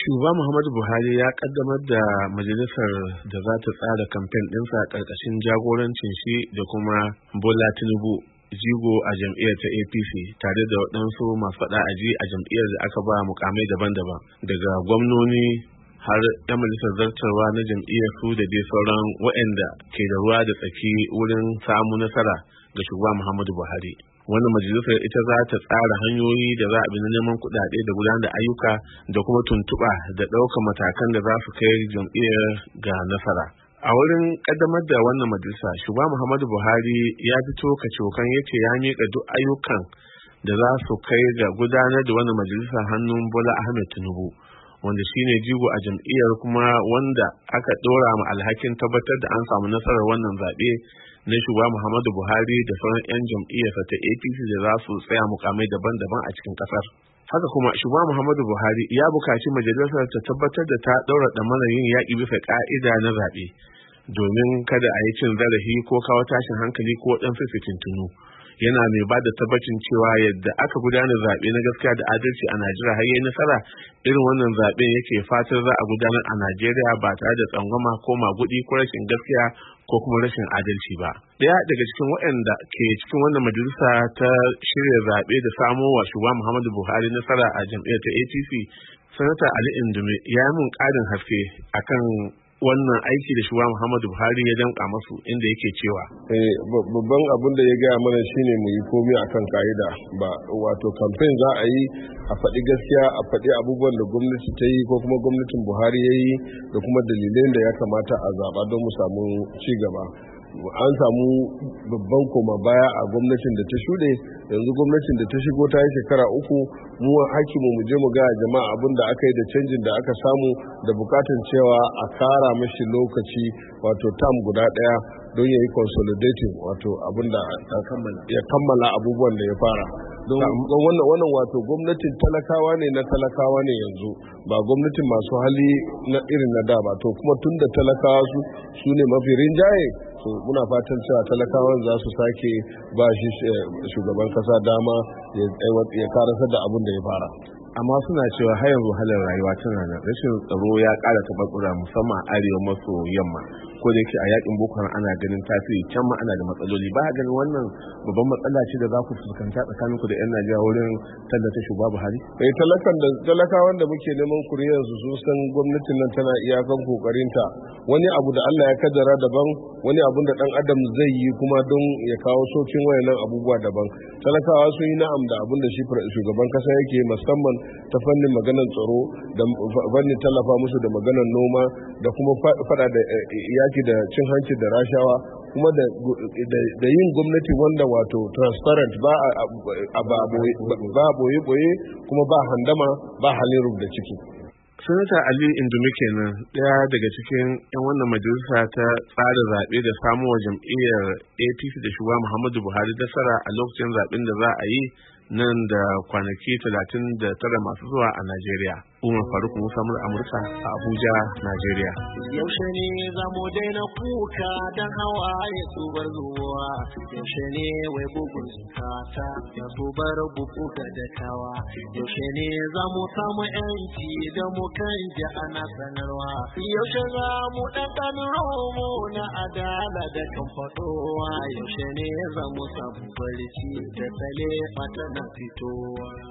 Shugaba Muhammadu Buhari ya kaddamar da majalisar da za ta tsara kamfen ɗinsa ƙarƙashin jagorancin shi da kuma Bola Tinubu jigo a jam'iyyar ta APC tare da waɗansu masu faɗa aji a jam'iyyar da aka ba mukamai daban-daban daga gwamnoni har 'yan majalisar zartarwa na jam'iyyar su da dai sauran waɗanda ke da ruwa da tsaki wurin samu nasara ga shugaba Muhammadu Buhari. Wannan majalisar ita za ta tsara hanyoyi da za a bi na neman kuɗaɗe da gudanar da ayyuka da kuma tuntuɓa da ɗaukar matakan da za su kai jam'iyyar ga nasara. A wurin ƙaddamar da wannan majalisa, shugaba Muhammadu Buhari ya fito kacokan ya ce ya miƙa duk ayyukan da za su kai ga gudanar da wannan majalisa hannun Bola Ahmed Tinubu, wanda shine jigo a jam'iyyar kuma wanda aka ɗora ma alhakin tabbatar da an samu nasarar wannan zaɓe na shugaba Muhammadu Buhari da sauran 'yan jam'iyyarsa ta APC da za su tsaya mukamai daban-daban a cikin ƙasar. Haka kuma shugaba Muhammadu Buhari ya buƙaci majalisar ta tabbatar da ta ɗaura ɗamarar yin yaƙi bisa ƙa'ida na zaɓe domin kada a yi cin zarafi ko kawo tashin hankali ko waɗansu fitintunu. Yana mai ba da tabbacin cewa yadda aka gudanar zaɓe na gaskiya da adalci a Najeriya har yayi nasara, irin wannan zaɓen yake fatan za a gudanar a Najeriya ba tare da tsangwama ko magudi ko rashin gaskiya ko kuma rashin adalci ba. Daya daga cikin waɗanda ke cikin wannan majalisa ta shirya zaɓe da samo wa shugaba Muhammadu Buhari nasara a jam'iyyar ta APC, Sanata Ali Indume ya yi mun ƙarin haske akan wannan aiki da shugaba Muhammadu Buhari ya danka masu, inda yake cewa babban abin da ya gaya mana shine mu yi komai akan ka'ida, ba wato campaign za a yi a faɗi gaskiya, a faɗi abubuwan da gwamnati ta yi ko kuma gwamnatin Buhari ya yi da kuma dalilai da ya kamata a zaɓa don mu samu ci gaba. An samu babban koma baya a gwamnatin da ta shuɗe. Yanzu gwamnatin da ta shigo ta yi shekara 3, mu hakimu mu je mu ga jama'a abin da aka yi da canjin da aka samu da bukatun cewa a kara mashi lokaci, wato term guda ɗaya don ya yi consolidating, wato abin da ya kammala abubuwan da ya fara. Don wannan wato gwamnatin talakawa ne na talakawa ne yanzu, ba gwamnatin masu hali na irin na da ba. To kuma tun da talakawa su ne mafi rinjaye, to muna fatan cewa talakawan za su sake ba shi shugaban kasa dama ya karasa da abin da ya fara. Amma suna cewa har yanzu halar rayuwa tana nan, rashin tsaro ya ƙara taɓarɓura musamman arewa maso yamma, ko da yake a yakin boko haram ana ganin tasiri, can ma ana da matsaloli. Ba ganin wannan babban matsala ce da za ku fuskanta tsakanin ku da 'yan Najeriya wurin tallata shugaba Buhari? Talakawan da muke neman kuriyar su sun san gwamnatin nan tana iyakan kokarinta. Wani abu da Allah ya kaddara daban, wani abun da dan adam zai yi kuma don ya kawo sokin wayannan abubuwa daban. Talakawa sun yi na'am da abun da shi shugaban kasa yake, musamman ta fannin maganar tsaro da fannin tallafa musu da maganar noma da kuma fada da yaki da cin hanci da rashawa, kuma da yin gwamnati wanda wato transparent, ba boye-boye kuma ba handama, ba halin rubda ciki. Sanata Ali Indume kenan, ɗaya daga cikin 'yan wannan majalisa ta tsara zaɓe da samuwa jam'iyyar APC da shugaba Muhammadu Buhari nasara a lokacin zaɓen da za a yi nan da kwanaki 39 masu zuwa a Najeriya. Umar Faruk Musa, Amurka a Abuja, Najeriya. Yaushe ne za mu daina kuka don hawaye su bar zuwa? Yaushe ne wai bugun kata ya su bar buku ga dakawa? Yaushe ne za mu samu 'yanci da mu kan ji ana sanarwa? Yaushe za mu ɗanɗan romo na adala da kan faɗowa? Yaushe ne za mu samu barci da tsale mata na fitowa?